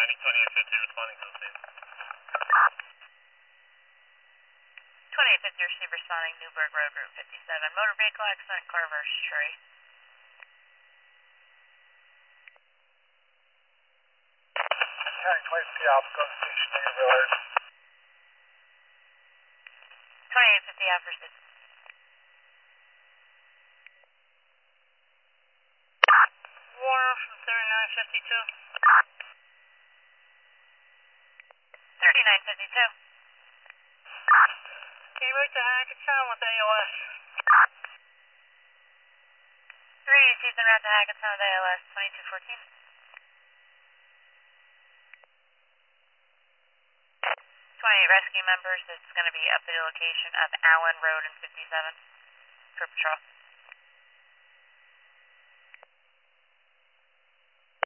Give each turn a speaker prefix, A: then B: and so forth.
A: United 2850 responding to the scene.
B: 2850 receive responding Newburgh Road, Route 57. Motor vehicle accident, Carver Street.
A: County 2050 Alpha, go to station, negative alert.
B: 2850 Alpha receive. Warner from 3952. 3952. Can you route to Hackettstown with ALS? 3 season route to Hackettstown with ALS 2214. 28 rescue members, it's going to be up to the location of Allen Road and 57 for patrol.